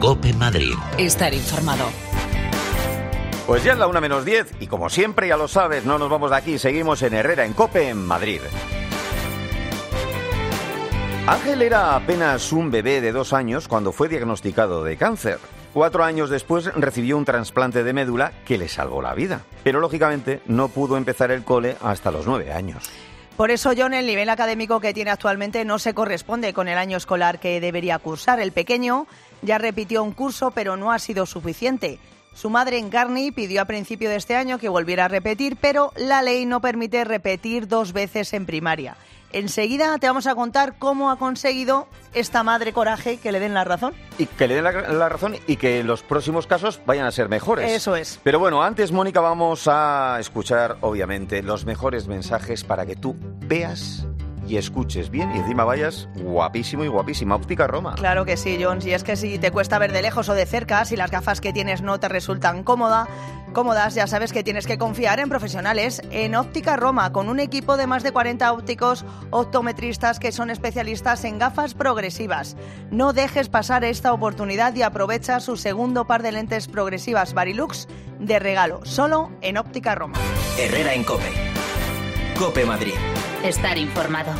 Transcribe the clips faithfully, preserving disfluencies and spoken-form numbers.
COPE Madrid. Estar informado. Pues ya es la una menos diez y como siempre ya lo sabes, no nos vamos de aquí, seguimos en Herrera en COPE en Madrid. Ángel era apenas un bebé de dos años cuando fue diagnosticado de cáncer. Cuatro años después recibió un trasplante de médula que le salvó la vida. Pero lógicamente no pudo empezar el cole hasta los nueve años. Por eso, John, el nivel académico que tiene actualmente no se corresponde con el año escolar que debería cursar. El pequeño ya repitió un curso, pero no ha sido suficiente. Su madre, Encarni, pidió a principio de este año que volviera a repetir, pero la ley no permite repetir dos veces en primaria. Enseguida te vamos a contar cómo ha conseguido esta madre coraje que le den la razón. Y que le den la, la razón y que los próximos casos vayan a ser mejores. Eso es. Pero bueno, antes, Mónica, vamos a escuchar, obviamente, los mejores mensajes para que tú veas y escuches bien y encima vayas guapísimo y guapísima. Óptica Roma. Claro que sí, John. Si es que si te cuesta ver de lejos o de cerca, si las gafas que tienes no te resultan cómoda, cómodas, ya sabes que tienes que confiar en profesionales. En Óptica Roma, con un equipo de más de cuarenta ópticos optometristas que son especialistas en gafas progresivas. No dejes pasar esta oportunidad y aprovecha su segundo par de lentes progresivas Varilux de regalo, solo en Óptica Roma. Herrera en COPE. COPE Madrid. Estar informado.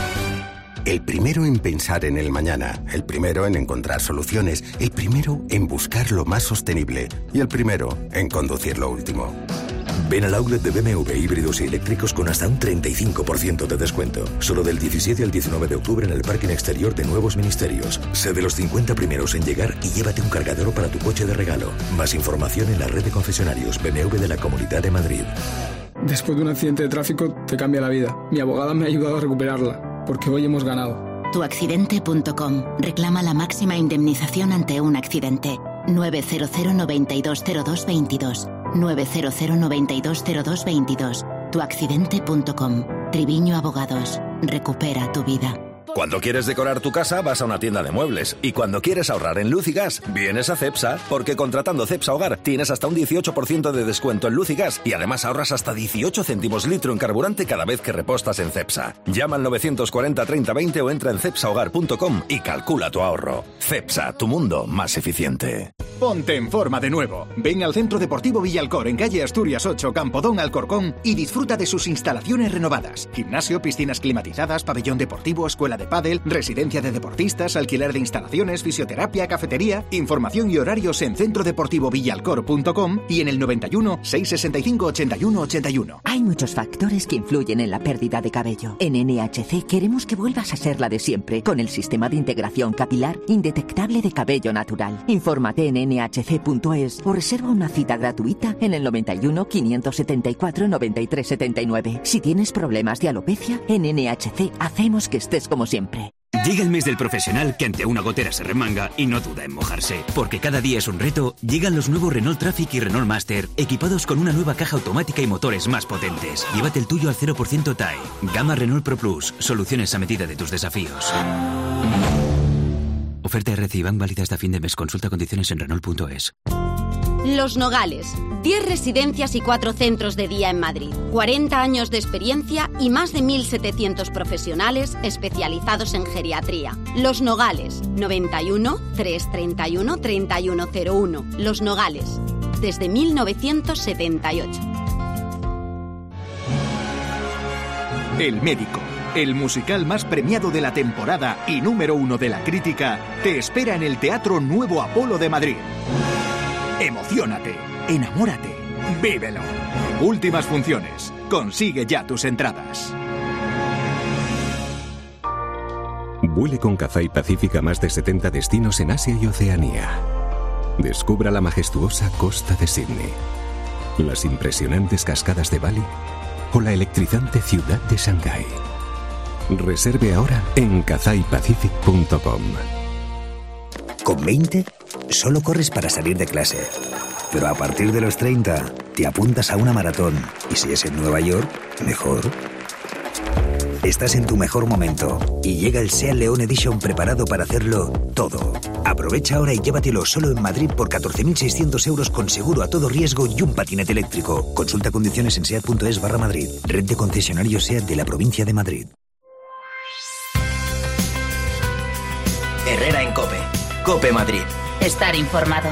El primero en pensar en el mañana, el primero en encontrar soluciones, el primero en buscar lo más sostenible y el primero en conducir lo último. Ven al outlet de B M W híbridos y eléctricos con hasta un treinta y cinco por ciento de descuento. Solo del diecisiete al diecinueve de octubre en el parking exterior de Nuevos Ministerios. Sé de los cincuenta primeros en llegar y llévate un cargador para tu coche de regalo. Más información en la red de concesionarios B M W de la Comunidad de Madrid. Después de un accidente de tráfico te cambia la vida. Mi abogada me ha ayudado a recuperarla, porque hoy hemos ganado. tu accidente punto com. Reclama la máxima indemnización ante un accidente. nueve cero cero noventa y dos cero dos veintidós. nueve cero cero noventa y dos cero dos veintidós. tu accidente punto com. Triviño Abogados. Recupera tu vida. Cuando quieres decorar tu casa, vas a una tienda de muebles. Y cuando quieres ahorrar en luz y gas, vienes a Cepsa. Porque contratando Cepsa Hogar tienes hasta un dieciocho por ciento de descuento en luz y gas. Y además ahorras hasta dieciocho céntimos litro en carburante cada vez que repostas en Cepsa. Llama al novecientos cuarenta treinta veinte o entra en cepsa hogar punto com y calcula tu ahorro. Cepsa, tu mundo más eficiente. Ponte en forma de nuevo. Ven al Centro Deportivo Villalcor en calle Asturias ocho, Campodón, Alcorcón y disfruta de sus instalaciones renovadas. Gimnasio, piscinas climatizadas, pabellón deportivo, escuela de pádel, residencia de deportistas, alquiler de instalaciones, fisioterapia, cafetería. Información y horarios en centro deportivo villalcor punto com y en el noventa y uno, seiscientos sesenta y cinco, ochenta y uno ochenta y uno. Hay muchos factores que influyen en la pérdida de cabello. En N H C queremos que vuelvas a ser la de siempre, con el sistema de integración capilar indetectable de cabello natural. Infórmate en ene hache ce punto es o reserva una cita gratuita en el noventa y uno, quinientos setenta y cuatro, noventa y tres setenta y nueve. Si tienes problemas de alopecia, en N H C hacemos que estés como siempre. Llega el mes del profesional que ante una gotera se remanga y no duda en mojarse. Porque cada día es un reto, llegan los nuevos Renault Traffic y Renault Master, equipados con una nueva caja automática y motores más potentes. Llévate el tuyo al cero por ciento T A E. Gama Renault Pro Plus, soluciones a medida de tus desafíos. Oferta R C I Bank válida hasta fin de mes. Consulta condiciones en Renault punto es. Los Nogales, diez residencias y cuatro centros de día en Madrid, cuarenta años de experiencia y más de mil setecientos profesionales especializados en geriatría. Los Nogales, noventa y uno, trescientos treinta y uno, treinta y uno cero uno. Los Nogales, desde mil novecientos setenta y ocho. El Médico, el musical más premiado de la temporada y número uno de la crítica, te espera en el Teatro Nuevo Apolo de Madrid. Emociónate, enamórate, vívelo. Últimas funciones. Consigue ya tus entradas. Vuele con Cathay Pacific a más de setenta destinos en Asia y Oceanía. Descubra la majestuosa costa de Sydney, las impresionantes cascadas de Bali o la electrizante ciudad de Shanghái. Reserve ahora en cathay pacific punto com. Con veinte, solo corres para salir de clase. Pero a partir de los treinta, te apuntas a una maratón. Y si es en Nueva York, mejor. Estás en tu mejor momento. Y llega el SEAT León Edition preparado para hacerlo todo. Aprovecha ahora y llévatelo solo en Madrid por catorce mil seiscientos euros con seguro a todo riesgo y un patinete eléctrico. Consulta condiciones en seat punto es barra Madrid. Red de concesionarios SEAT de la provincia de Madrid. Herrera en COPE. COPE Madrid. Estar informado.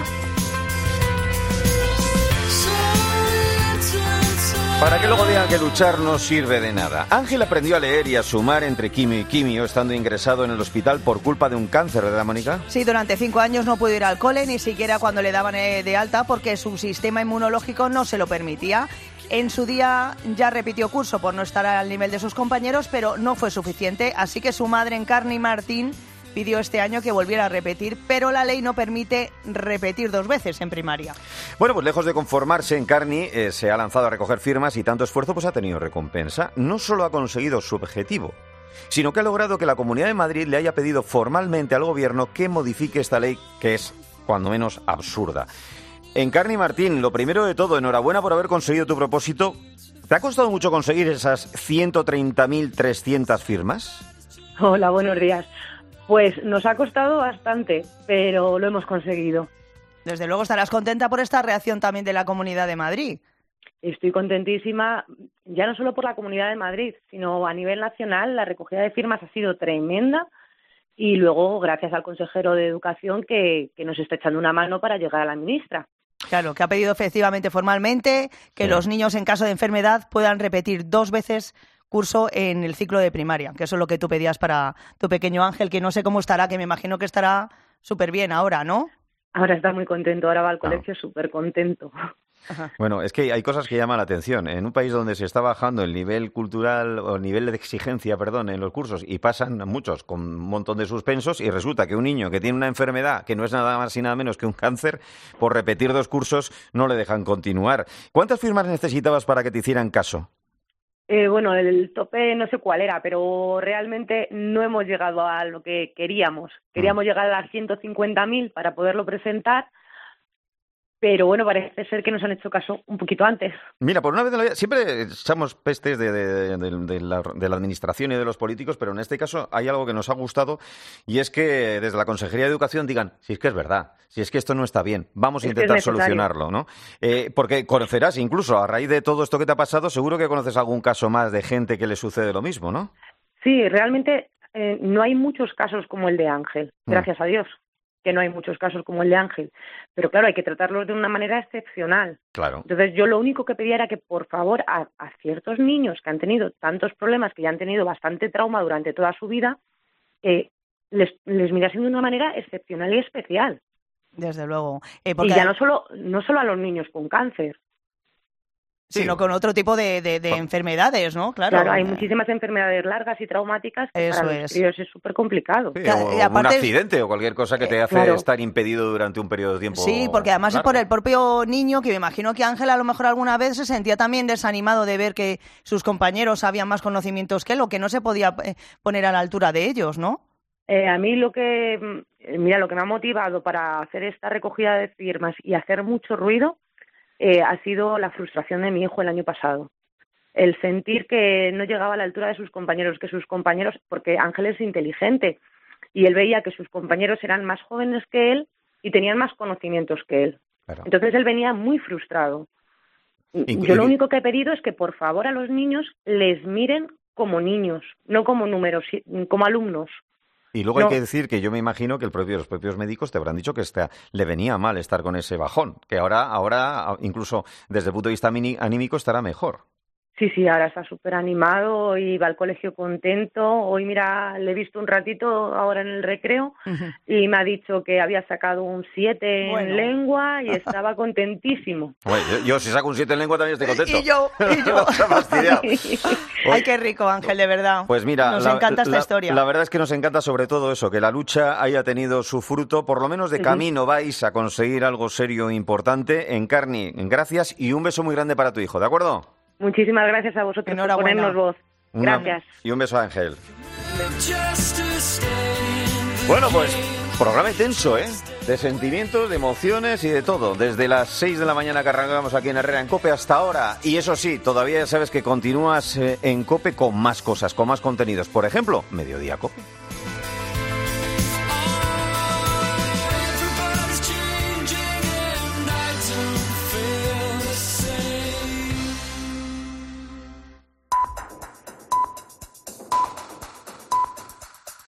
Para que luego digan que luchar no sirve de nada. Ángel aprendió a leer y a sumar entre quimio y quimio, estando ingresado en el hospital por culpa de un cáncer, ¿verdad, Mónica? Sí, durante cinco años no pudo ir al cole, ni siquiera cuando le daban de alta, porque su sistema inmunológico no se lo permitía. En su día ya repitió curso por no estar al nivel de sus compañeros, pero no fue suficiente, así que su madre, Encarni Martín, pidió este año que volviera a repetir, pero la ley no permite repetir dos veces en primaria. Bueno, pues lejos de conformarse, Encarni eh, se ha lanzado a recoger firmas y tanto esfuerzo pues ha tenido recompensa. No solo ha conseguido su objetivo, sino que ha logrado que la Comunidad de Madrid le haya pedido formalmente al gobierno que modifique esta ley, que es, cuando menos, absurda. Encarni Martín, lo primero de todo, enhorabuena por haber conseguido tu propósito. ¿Te ha costado mucho conseguir esas ciento treinta mil trescientas firmas? Hola, buenos días. Pues nos ha costado bastante, pero lo hemos conseguido. Desde luego estarás contenta por esta reacción también de la Comunidad de Madrid. Estoy contentísima, ya no solo por la Comunidad de Madrid, sino a nivel nacional. La recogida de firmas ha sido tremenda y luego gracias al consejero de Educación que, que nos está echando una mano para llegar a la ministra. Claro, que ha pedido efectivamente formalmente que sí. Los niños en caso de enfermedad puedan repetir dos veces curso en el ciclo de primaria, que eso es lo que tú pedías para tu pequeño Ángel, que no sé cómo estará, que me imagino que estará súper bien ahora, ¿no? Ahora está muy contento, ahora va al colegio súper contento. Bueno, es que hay cosas que llaman la atención. En un país donde se está bajando el nivel cultural o el nivel de exigencia, perdón, en los cursos y pasan muchos con un montón de suspensos y resulta que un niño que tiene una enfermedad que no es nada más y nada menos que un cáncer, por repetir dos cursos no le dejan continuar. ¿Cuántas firmas necesitabas para que te hicieran caso? Eh, bueno, el tope no sé cuál era, pero realmente no hemos llegado a lo que queríamos. Queríamos llegar a las ciento cincuenta mil para poderlo presentar, pero bueno, parece ser que nos han hecho caso un poquito antes. Mira, por una vez en la vida, siempre echamos pestes de, de, de, de, la, de la administración y de los políticos, pero en este caso hay algo que nos ha gustado y es que desde la Consejería de Educación digan, si es que es verdad, si es que esto no está bien, vamos a es intentar es solucionarlo, ¿no? Eh, porque conocerás, incluso a raíz de todo esto que te ha pasado, seguro que conoces algún caso más de gente que le sucede lo mismo, ¿no? Sí, realmente eh, no hay muchos casos como el de Ángel, gracias mm. a Dios. Que no hay muchos casos como el de Ángel, pero claro, hay que tratarlos de una manera excepcional. Claro. Entonces yo lo único que pedía era que por favor a, a ciertos niños que han tenido tantos problemas, que ya han tenido bastante trauma durante toda su vida, eh, les, les mirasen de una manera excepcional y especial. Desde luego. Eh, porque... Y ya no solo, no solo a los niños con cáncer, Sí. Sino con otro tipo de, de, de enfermedades, ¿no? Claro. Claro, hay muchísimas enfermedades largas y traumáticas que Eso para es. los críos es súper complicado. Sí, o y aparte, un accidente o cualquier cosa que te hace claro. estar impedido durante un periodo de tiempo. Sí, porque además largo. Es por el propio niño, que me imagino que Ángel a lo mejor alguna vez se sentía también desanimado de ver que sus compañeros sabían más conocimientos que él o que no se podía poner a la altura de ellos, ¿no? Eh, a mí lo que, mira, lo que me ha motivado para hacer esta recogida de firmas y hacer mucho ruido Eh, ha sido la frustración de mi hijo el año pasado. El sentir que no llegaba a la altura de sus compañeros, que sus compañeros, porque Ángel es inteligente, y él veía que sus compañeros eran más jóvenes que él y tenían más conocimientos que él. Claro. Entonces él venía muy frustrado. Y, Yo y, lo único que he pedido es que por favor a los niños les miren como niños, no como números, como alumnos. Y luego no. hay que decir que yo me imagino que el propio, los propios médicos te habrán dicho que este, le venía mal estar con ese bajón, que ahora, ahora incluso desde el punto de vista anímico estará mejor. Sí, sí, ahora está súper animado y va al colegio contento. Hoy, mira, le he visto un ratito ahora en el recreo uh-huh. y me ha dicho que había sacado un siete bueno. en lengua y estaba contentísimo. Bueno, yo, yo si saco un siete en lengua también estoy contento. Y yo, y yo. Ay, qué rico, Ángel, de verdad. Pues mira, nos la, encanta esta la, historia. La verdad es que nos encanta sobre todo eso, que la lucha haya tenido su fruto, por lo menos de camino uh-huh. vais a conseguir algo serio e importante. Encarni, gracias y un beso muy grande para tu hijo, ¿de acuerdo? Muchísimas gracias a vosotros por ponernos voz. Gracias. Una, y un beso a Ángel. Bueno, pues, programa intenso, ¿eh? De sentimientos, de emociones y de todo. Desde las seis de la mañana que arrancamos aquí en Herrera en COPE hasta ahora. Y eso sí, todavía ya sabes que continúas eh, en COPE con más cosas, con más contenidos. Por ejemplo, Mediodía COPE.